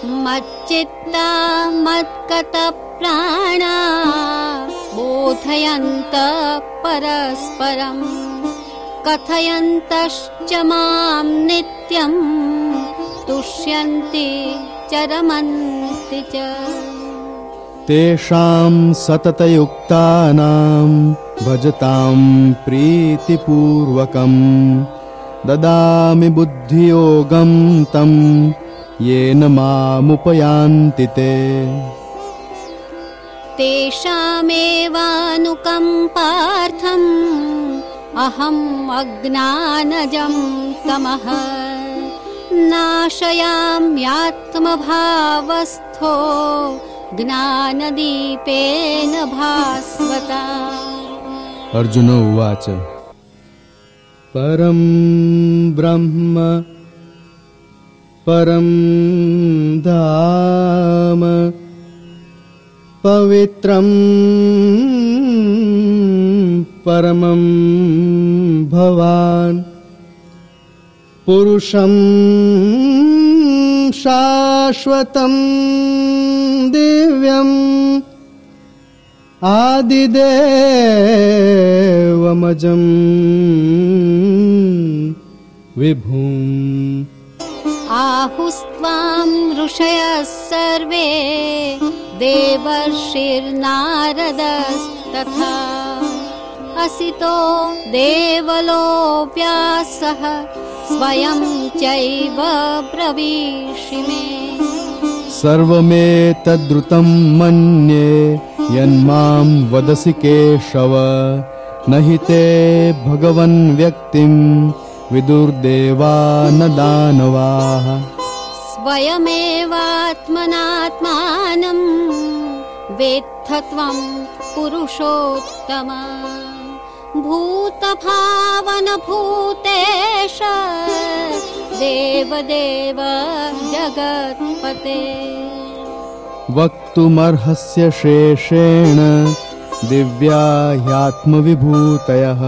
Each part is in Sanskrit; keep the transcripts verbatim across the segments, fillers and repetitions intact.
मच्चित्ता मत्कतप्राणा बोधयन्त परस्परं कथयन्तश्च मां नित्यं तुष्यन्ति च रमन्ति च। तेषां सततयुक्तानां भजतां प्रीतिपूर्वकं ददामि बुद्धियोगं तं येन मामुपयान्ति ते। तेषामेवानुकम्पार्थम् अहम् अज्ञानजं तमः नाशयाम्यात्मभावस्थो ज्ञानदीपेन भास्वता। अर्जुन उवाच परं ब्रह्म परं धाम पवित्रं परमं भवान् पुरुषं शाश्वतं दिव्यम् आदिदेवमजं विभुम्। आहुस्त्वां ऋषयः सर्वे देवर्षिर्नारदस्तथा असितो देवलो व्यासः स्वयं चैव ब्रवीषि मे। सर्वमेतद्रुतं मन्ये यन्मां वदसि केशव न हि ते भगवन् व्यक्तिं विदुर्देवा न दानवाः। स्वयमेवात्मनात्मानं वेत्थ त्वं पुरुषोत्तम भूतभावनभूतेश देवदेव जगत्पते। वक्तुमर्हस्य शेषेण दिव्या ह्यात्मविभूतयः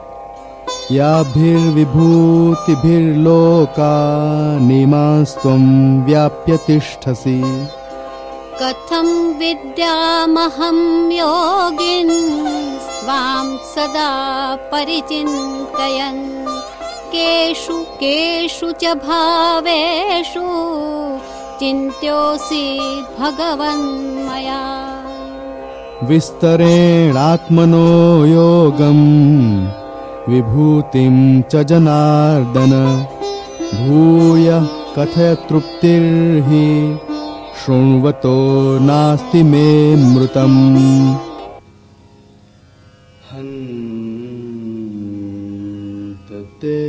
याभिर्विभूतिभिर्लोकानिमास्त्वं व्याप्य तिष्ठसि। कथं विद्यामहं योगिन् स्वां सदा परिचिन्तयन् केषु केषु च भावेषु चिन्त्योऽसि भगवन्मया। विस्तरेणात्मनो योगं विभूतिं च जनार्दन भूयः कथय तृप्तिर्हि शृण्वतो नास्ति मे मृतम्। हन्ते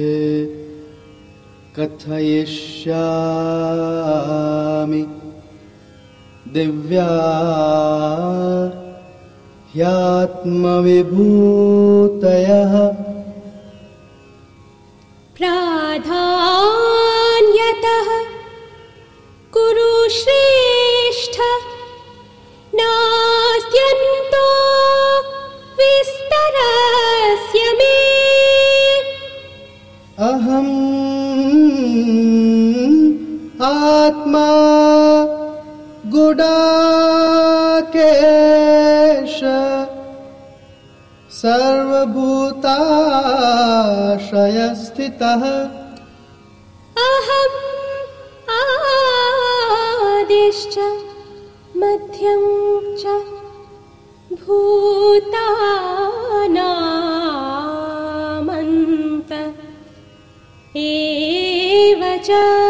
कथयिष्यामि दिव्या ह्यात्मविभूतयः प्राधान्यतः कुरु श्रेष्ठ नास्त्यन्तो विस्तरस्य मे। अहम् आत्मा गुडाकेश सर्वभूताश्रयस्थितः। अहम् आदिश्च मध्यं च भूतानामन्त एव च।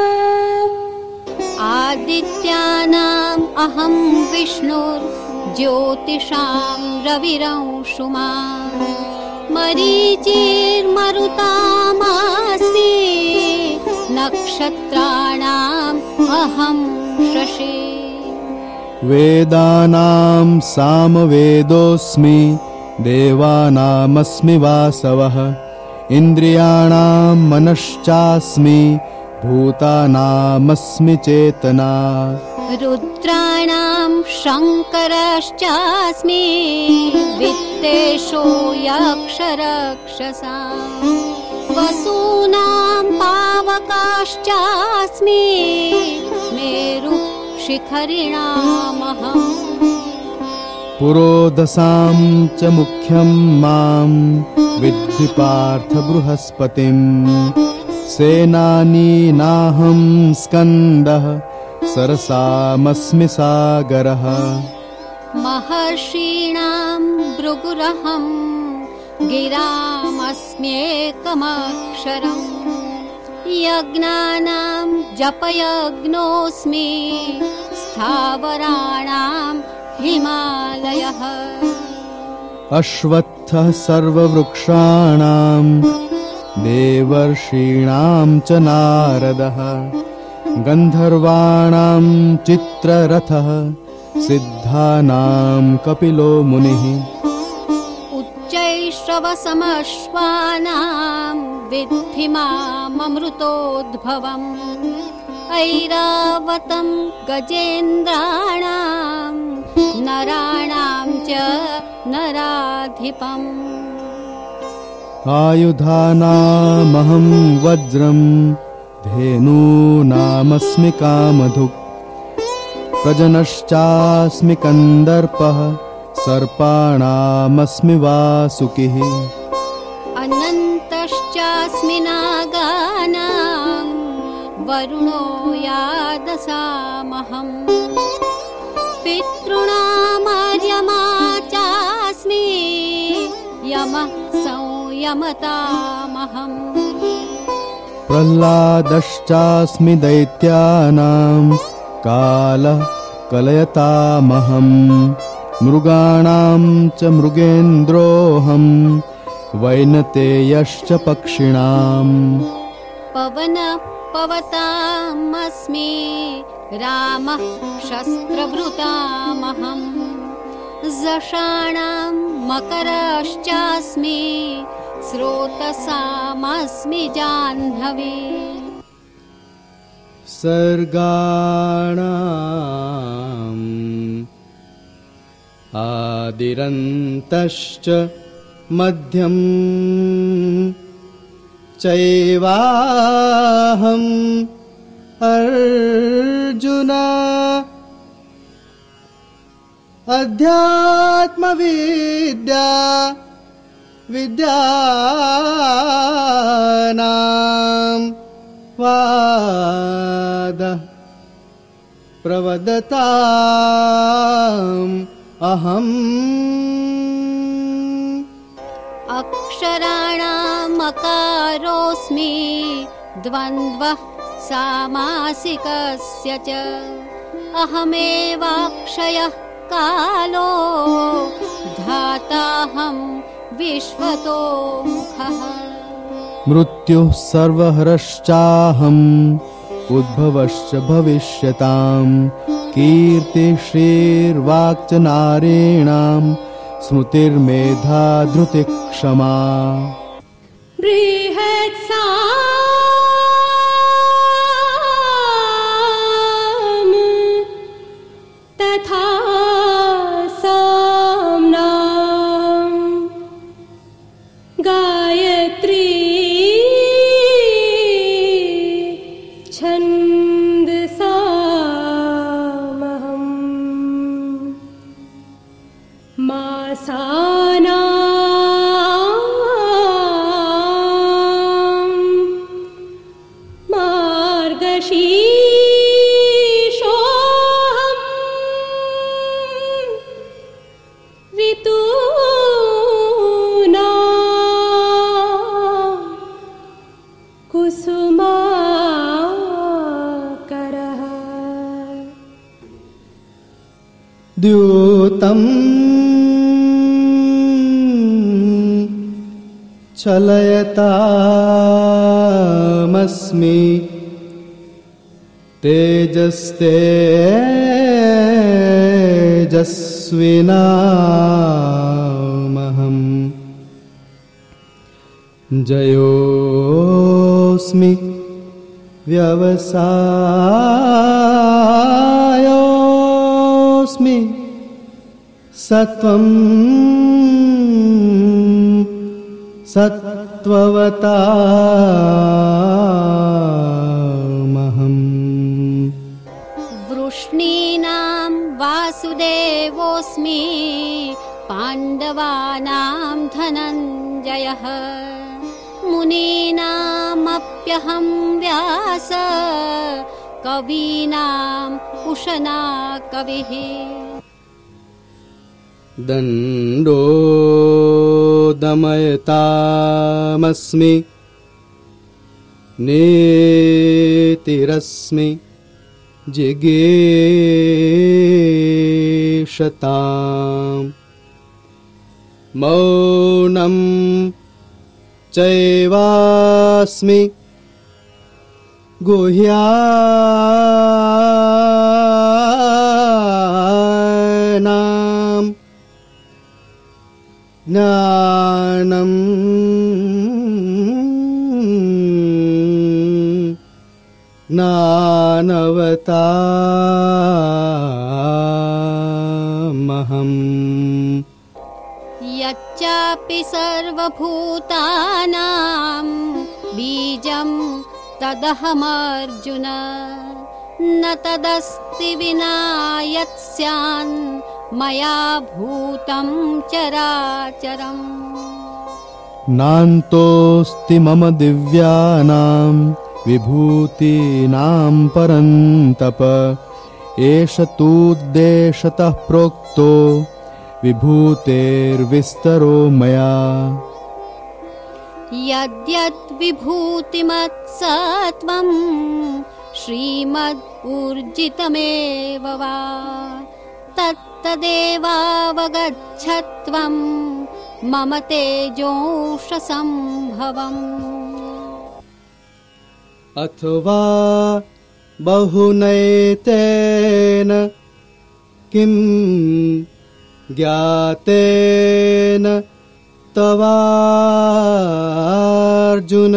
आदित्यानाम् अहं विष्णुर्ज्योतिषां रविरंशुमान् मरीचिर्मरुतामस्मि नक्षत्राणाम् अहं शशि। वेदानां सामवेदोऽस्मि देवानामस्मि वासवः इन्द्रियाणां मनश्चास्मि भूतानामस्मि चेतना। रुद्राणां शङ्करश्चास्मि वित्तेषो यक्षरक्षसां वसूनां पावकाश्चास्मि मेरुः शिखरिणामहम् पुरोदसां च मुख्यं मां विद्धि पार्थ बृहस्पतिं सेनानीनाहं स्कन्दः सरसामस्मि सागरः महर्षीणां भृगुरहं गिरामस्म्येकमक्षरम् यज्ञानां जपयज्ञोऽस्मि स्थावराणां हिमालयः अश्वत्थः सर्ववृक्षाणां देवर्षीणां च नारदः गन्धर्वाणां चित्ररथः सिद्धानां कपिलो मुनिः उच्चैश्रवसमश्वानां विद्धि माममृतोद्भवम् ऐरावतं गजेन्द्राणां नराणां च नराधिपम् आयुधानामहं वज्रं धेनूनामस्मि कामधुक् प्रजनश्चास्मि कन्दर्पः सर्पाणामस्मि वासुकिः अनन्तश्चास्मि नागानां वरुणो यादसामहम् पितॄणामार्यमा चास्मि यमः संयमतामहम् प्रह्लादश्चास्मि दैत्यानां कालः कलयतामहम् मृगाणां च मृगेन्द्रोऽहं वैनतेयश्च पक्षिणाम् पवनः पवतामस्मि रामः शस्त्रभृतामहम् जषाणां मकरश्चास्मि स्रोतसामस्मि जाह्नवी सर्गाणाम् आदिरन्तश्च मध्यं चैवाहम् अर्जुन अध्यात्मविद्या विद्यानां वाद प्रवदताम् अहम् अक्षराणामकारोऽस्मि द्वन्द्वः सामासिकस्य च अहमेवाक्षयः कालो धाताहं विश्वतो मुखः मृत्युः सर्वहरश्चाहम् उद्भवश्च भविष्यताम् कीर्तिश्रीर्वाक् च नारीणां स्मृतिर्मेधा धृतिक्षमा बृहत्साम तथा साम्नां गायत्री छन्दसामहम् मासानां मार्गशीर्षोऽहम् ऋतूनां कुसुमाकरः द्यूतम् छलयतामस्मि तेजस्तेजस्विनामहम् जयोऽस्मि व्यवसायोऽस्मि सत्वं सत्त्ववतामहम् वृष्णीनां वासुदेवोऽस्मि पाण्डवानां धनञ्जयः मुनीनामप्यहं व्यास कवीनां उशना कविः दण्डो दमयतामस्मि नेतिरस्मि जिगीषताम् मौनं चैवास्मि गुह्यानां ज्ञानं ज्ञानवतामहम् यच्चापि सर्वभूतानां बीजं तदहमर्जुन न तदस्ति विना यत् स्यान् मया भूतं चराचरम् नान्तोऽस्ति मम दिव्यानां विभूतीनां परन्तप एष तूद्देशतः प्रोक्तो विभूतेर्विस्तरो मया यद्यद् विभूतिमत्सत्त्वं श्रीमद् ऊर्जितमेव वा तत्तदेवावगच्छत्वं मम तेजोंशसम्भवम् अथवा बहुनैतेन किं ज्ञातेन तवार्जुन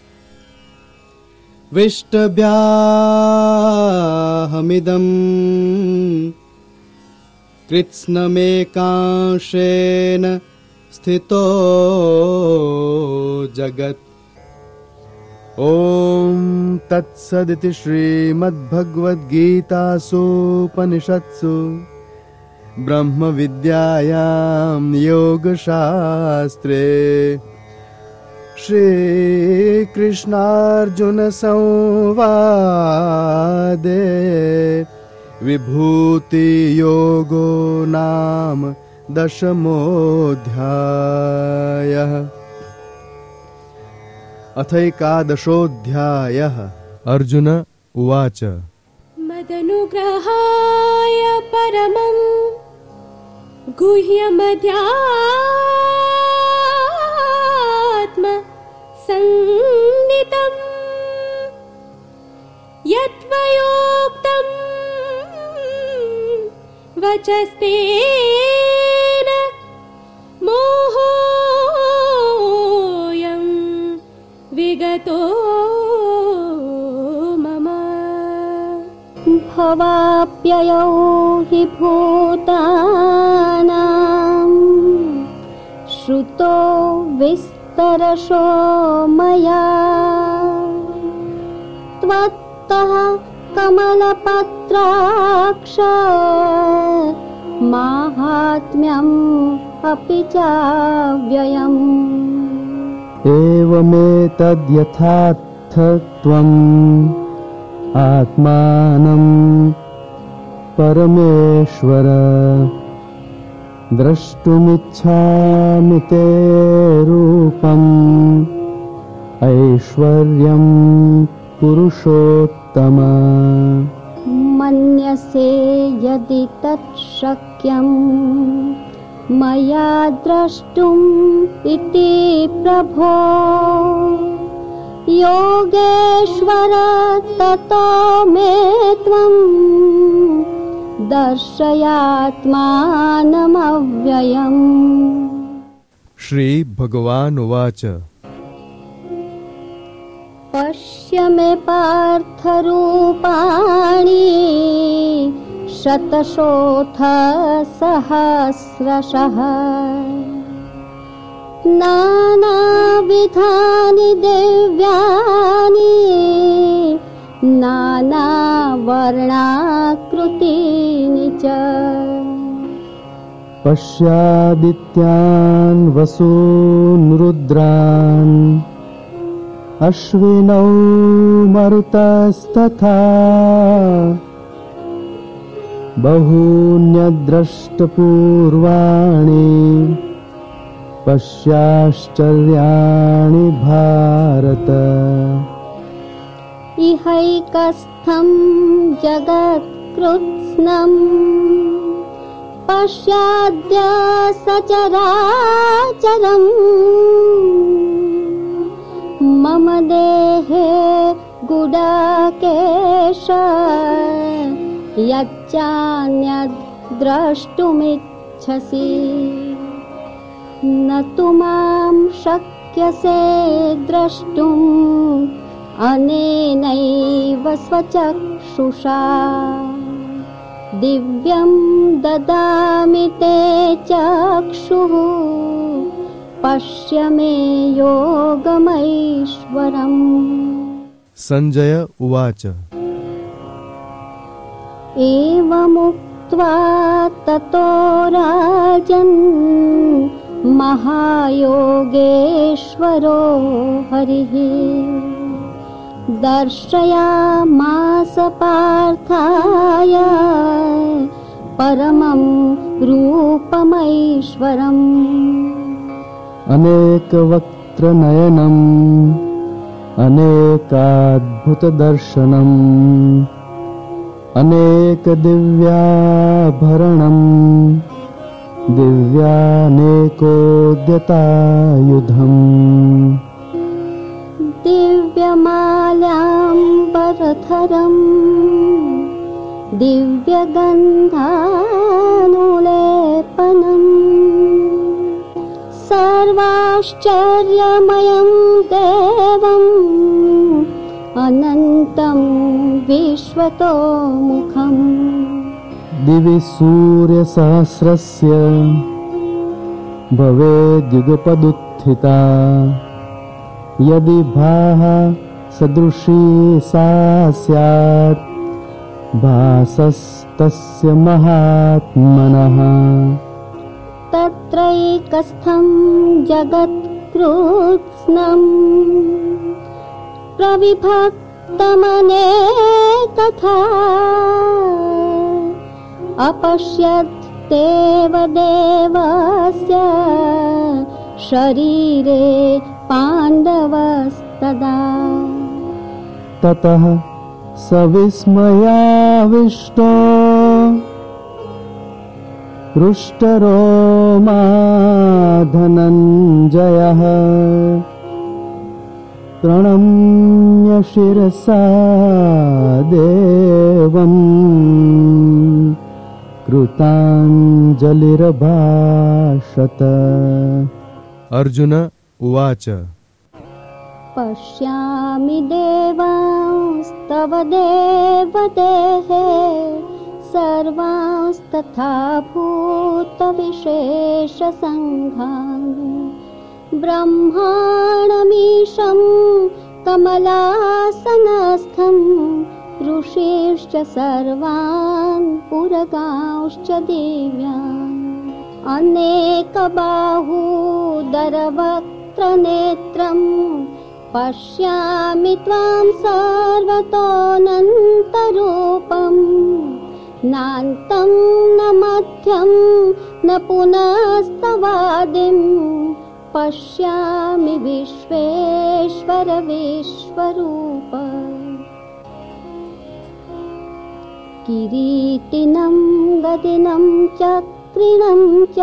विष्टभ्याहमिदं कृत्स्नमेकांशेन स्थितो जगत् ॐ तत्सदिति श्रीमद्भगवद्गीतासूपनिषत्सु ब्रह्मविद्यायां योगशास्त्रे श्रीकृष्णार्जुनसंवादे विभूतियोगो नाम दशमोऽध्यायः अथैकादशोऽध्यायः अर्जुन उवाच मदनुग्रहाय परमं गुह्यमध्यात्म संनितं यत्त्वयोक्तं वचस्तेन मोहोऽयं विगतो मम भवाप्ययौ हि भूतानां श्रुतो विस्तरशो मया त्वत्तः कमलपत्राक्ष माहात्म्यम् अपि चाव्ययम् एवमेतद्यथार्थत्वम् आत्मानं परमेश्वर द्रष्टुमिच्छामि ते रूपम् ऐश्वर्यं पुरुषोत्तम मन्यसे यदि तत् शक्यं मया द्रष्टुम् इति प्रभो योगेश्वर ततो मे त्वं दर्शयात्मानमव्ययम्। श्री भगवान् उवाच पश्य मे पार्थरूपाणि शतशोऽथ सहस्रशः नानाविधानि दिव्यानि नानावर्णाकृतीनि च पश्यादित्यान् वसून् रुद्रान् अश्विनौ मरुतस्तथा बहून्यद्रष्टपूर्वाणि पश्याश्चर्याणि भारत इहैकस्थं जगत्कृत्स्नम् पश्याद्य सचराचरम् मम देहे गुडाकेश यच्चान्यद् द्रष्टुमिच्छसि न तु मां शक्यसे द्रष्टुम् अनेनैव स्वचक्षुषा दिव्यं ददामि ते चक्षुः पश्य मे योगमैश्वरम्। संजय उवाच एवमुक्त्वा ततो राजन् महायोगेश्वरो हरिः दर्शयामास पार्थाय परमं रूपमैश्वरम्। अनेकवक्त्रनयनम् अनेकाद्भुतदर्शनम् अनेकदिव्याभरणम् दिव्यानेकोद्यतायुधम् दिव्यमाल्याम्बरधरम् दिव्यगन्धानुलेपनम् सर्वाश्चर्यमयं देवम् अनन्तं विश्वतोमुखम् दिवि सूर्यसहस्रस्य भवेद्युगपदुत्थिता यदि भाः सदृशी सा स्यात् भासस्तस्य महात्मनः तत्रैकस्थं जगत्कृत्स्नम् प्रविभक्तमनेकथा अपश्यत् देवदेवस्य शरीरे पाण्डवस्तदा ततः स विस्मयाविष्टो हृष्टरोमा धनञ्जयः प्रणम्य शिरसा देवम् कृताञ्जलिरभाषत। अर्जुन उवाच पश्यामि देवांस्तव देवदेहे सर्वांस्तथा भूतविशेषसङ्घान् ब्रह्माणमीशं कमलासनस्थं ऋषीश्च सर्वान् पुरगांश्च दिव्यान् अनेकबाहूदरवक्त्रनेत्रं पश्यामि त्वां सर्वतोऽनन्तरूपम् नान्तं न मध्यं न पुनस्तवादिं पश्यामि विश्वेश्वर विश्वरूप। किरीटिनं गदिनं चक्रिणं च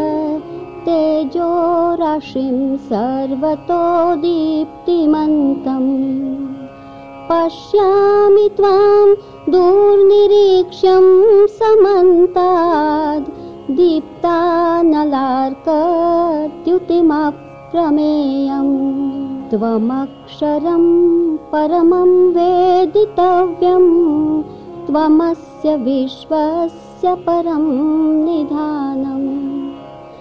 तेजोराशिं सर्वतो दीप्तिमन्तम् पश्यामि त्वां दूरनिरीक्ष्यं समन्ताद् दीप्तानलार्कद्युतिमप्रमेयम् त्वमक्षरं परमं वेदितव्यं त्वमस्य विश्वस्य परं निधानम्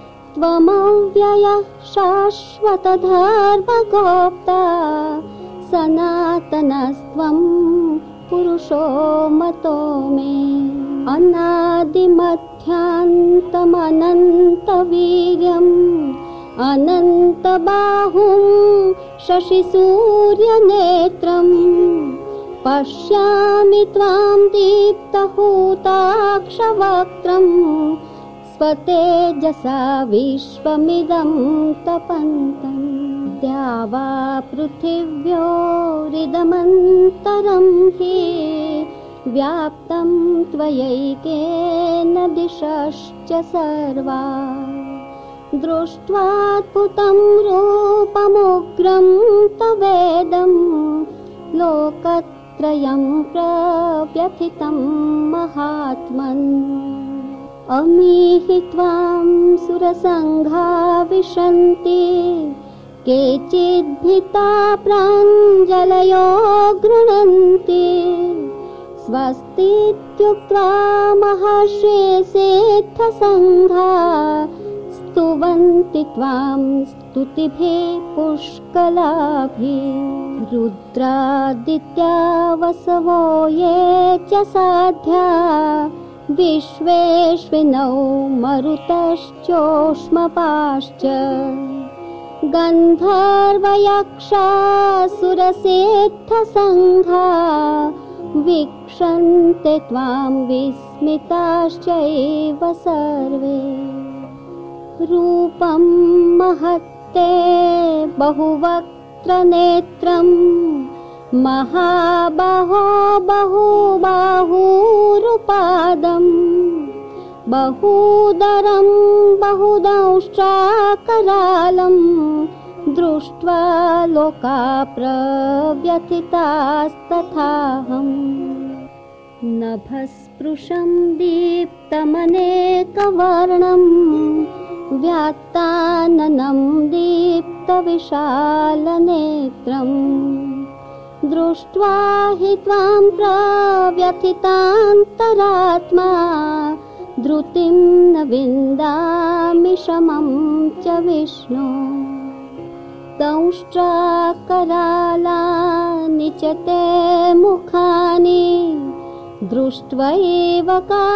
त्वमव्ययः शाश्वतधर्मगोप्ता सनातनस्त्वं पुरुषो मतो मे। अनादिमध्यान्तमनन्तवीर्यम् अनन्तबाहुं शशिसूर्यनेत्रम् पश्यामि त्वां दीप्तहुताक्षवक्त्रम् स्वतेजसा विश्वमिदं तपन्तम्। द्यावा पृथिव्योरिदमन्तरं हि व्याप्तं त्वयैकेन दिशश्च सर्वा। दृष्ट्वाद्भुतं रूपमुग्रं तवेदं लोकत्रयं प्रव्यथितं महात्मन्। अमीहि त्वां सुरसङ्घा विशन्ति केचिद्भीता प्राञ्जलयो गृह्णन्ति। स्वस्तीत्युक्त्वा महर्षिसिद्धसङ्घा स्तुवन्ति त्वां स्तुतिभिः पुष्कलाभिः। रुद्रादित्या वसवो ये च साध्या विश्वेश्विनौ मरुतश्चोष्मपाश्च। गन्धर्वयक्षासुरसिद्धसङ्घा वीक्षन्ते त्वां विस्मिताश्चैव सर्वे। रूपं महत्ते बहुवक्त्रनेत्रं महाबाहो बहुबाहुरुपादं। बहूदरं बहुदंष्ट्राकरालं दृष्ट्वा लोका प्रव्यथितास्तथाहम्। नभस्पृशं दीप्तमनेकवर्णं व्यात्ताननं दीप्तविशालनेत्रम्। दृष्ट्वा हि त्वां प्रव्यथितान्तरात्मा धृतिं न विन्दामि शमं च विष्णो। दंष्ट्राकरालानि च ते मुखानि दृष्ट्वैव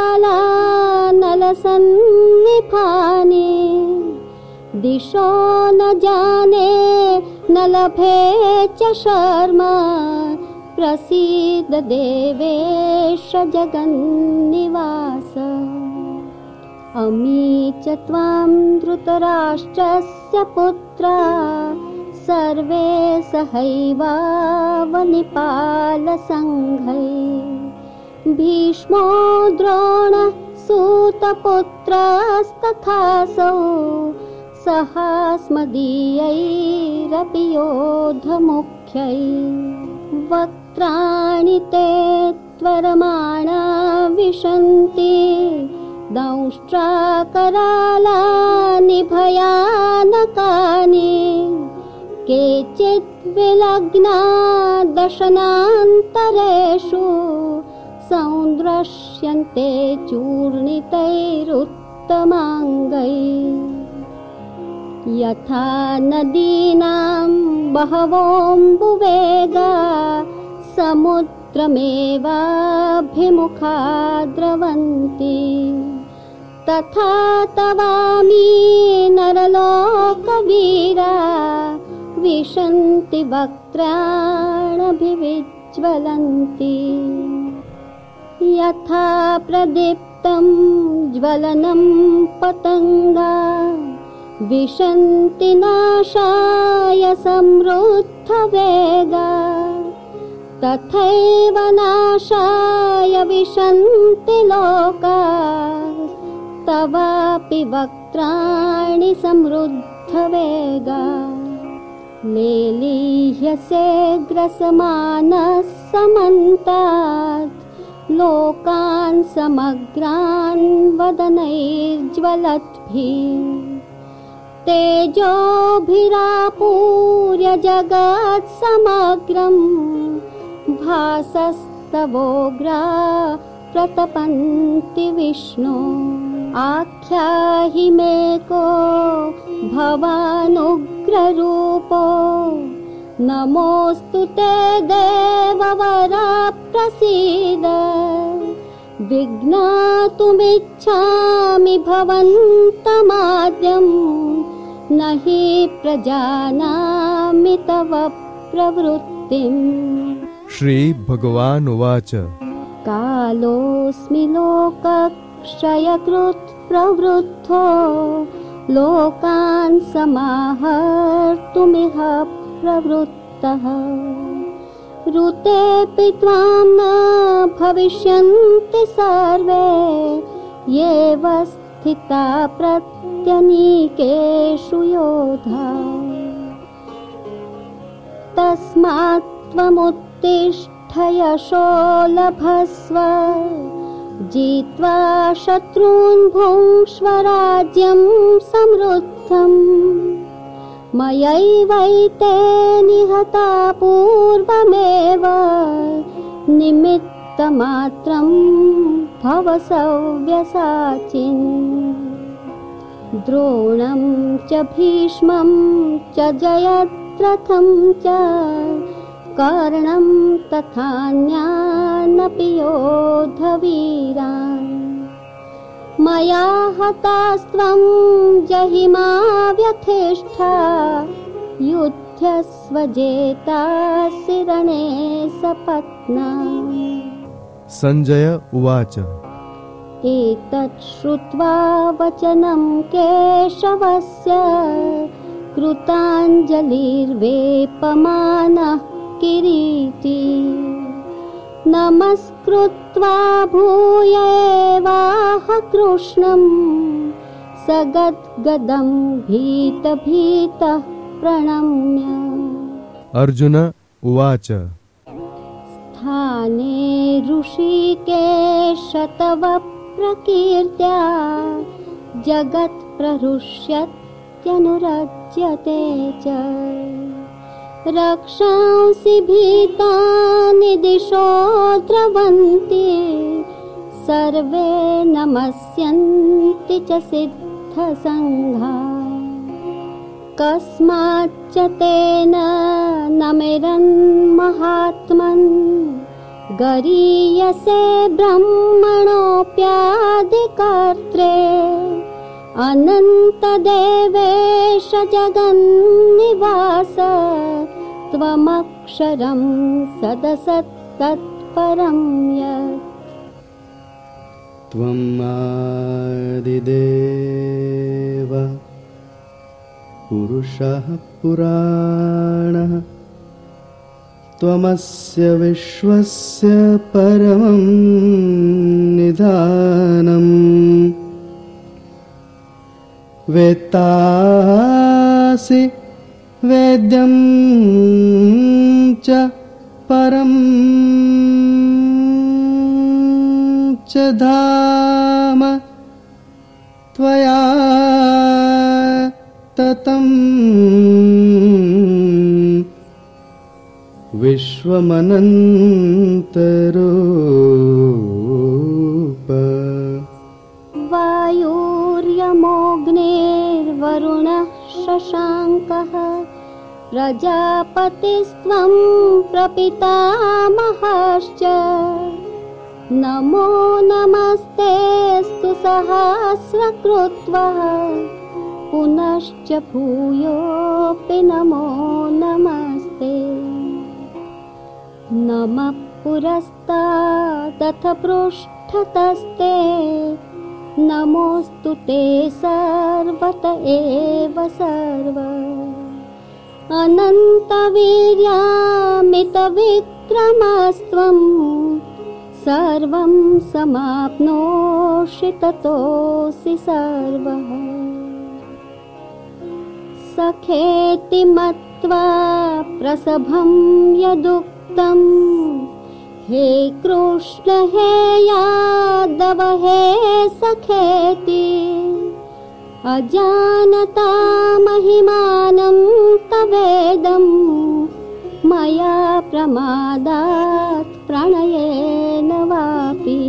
कालानलसन्निभानि। दिशो न जाने न लभे च शर्मा प्रसीद देवेश जगन्निवास। अमी च त्वां धृतराष्ट्रस्य पुत्रा सर्वे सहैवावनिपालसङ्घैः। भीष्मो द्रोणः सूतपुत्रस्तथासौ सहास्मदीयैरपि योधमुख्यैः। वक्त्राणि ते त्वरमाणा विशन्ति दंष्ट्राकरालानि भयानकानि। केचित् विलग्ना दशनान्तरेषु सौन्द्रश्यन्ते चूर्णितैरुत्तमाङ्गैः। यथा नदीनां बहवोऽम्बुवेगा समुद्रमेवाभिमुखा द्रवन्ति। तथा तवामी नरलोकवीरा विशन्ति वक्त्राणभिविज्वलन्ति। यथा प्रदीप्तं ज्वलनं पतङ्गा विशन्ति नाशाय समृद्धवेगा। तथैव नाशाय विशन्ति लोका तवापि वक्त्राणि समृद्धवेगा। लेलीह्यसे ग्रसमानः समन्तात् लोकान् समग्रान् वदनैर्ज्वलद्भिः। तेजोभिरापूर्य जगत् समग्रं भासस्तवोग्रा प्रतपन्ति विष्णु। आख्याहि मे को भवानुग्ररूपो नमोऽस्तु ते देववर प्रसीद विज्ञातुमिच्छामि भवन्तमाद्यं न हि प्रजानामि तव प्रवृत्तिम्। श्री भगवान् उवाच कालोऽस्मि लोकक्षयकृत् प्रवृद्धो लोकान् समाहर्तुमिह प्रवृत्तः। ऋतेऽपि त्वां न भविष्यन्ति सर्वे येव स्थिता प्रत्यनीकेषु योधा। तस्मात् त्वमुत्तिष्ठ यशो लभस्व जित्वा शत्रून् भुङ्क्ष्व राज्यं समृद्धम्। मयैवैते निहता पूर्वमेव निमित्तमात्रं भव सव्यसाचिन्। द्रोणं च भीष्मं च जयद्रथं च कर्णं तथान्यानपि योद्धवीरान्। मया हतास्त्वं जहिमा व्यथिष्ठा युध्यस्व जेतासि रणे सपत्नान्। संजय उवाच एतत् श्रुत्वा वचनं केशवस्य कृताञ्जलिर्वेपमानः किरीटी। नमस्कृत्वा भूयेवाह कृष्णं सगद्गदं भीत भीतः प्रणम्य। अर्जुन उवाच स्थाने ऋषिकेश तव प्रकीर्त्या जगत्प्रहृष्यत्यनुरज्यते च। रक्षांसि भीतानि दिशो द्रवन्ति सर्वे नमस्यन्ति च सिद्धसङ्घा। कस्माच्च तेन नमिरन्महात्मन् गरीयसे ब्रह्मणोऽप्यादिकर्त्रे। अनन्तदेवेश जगन्निवास त्वमक्षरं सदसत्तत्परं यत्। त्वमादिदेव पुरुषः पुराणः त्वमस्य विश्वस्य परमं निधानम्। वेत्तासि वेद्यं च परं च धाम त्वया ततं विश्वमनन्तरूप। वायुर्यमोऽग्निर्वरुणः शशाङ्कः प्रजापतिस्त्वं प्रपितामहश्च। नमो नमस्तेऽस्तु सहस्रकृत्वः पुनश्च भूयोऽपि नमो नमस्ते। नमः पुरस्तादथ पृष्ठतस्ते नमोऽस्तु ते सर्वत एव सर्व। अनन्तवीर्यामितविक्रमस्त्वं सर्वं समाप्नोषि ततोऽसि सर्वः। सखेति मत्वा प्रसभं यदुक्तं हे कृष्ण हे यादव हे सखेति। अजानता महिमानं तवेदं मया प्रमादात् प्रणयेन वापि।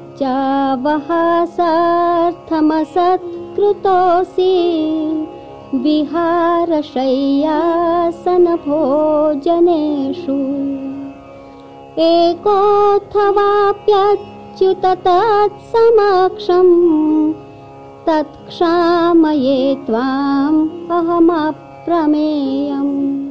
यच्चावहासार्थमसत्कृतोऽसि विहारशय्यासनभोजनेषु एकोऽथवाप्यच्युत तत्समक्षम् तत्क्षामये त्वाम् अहमप्रमेयम्।